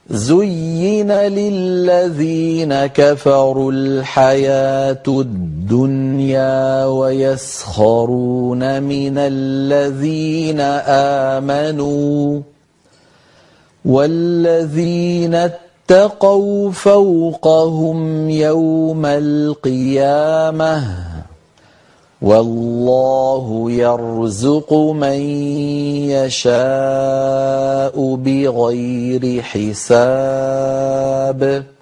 زين للذين كفروا الحياة الدنيا ويسخرون من الذين آمنوا والذين اتقوا فوقهم يوم القيامة والله يرزق من يشاء بغير حساب.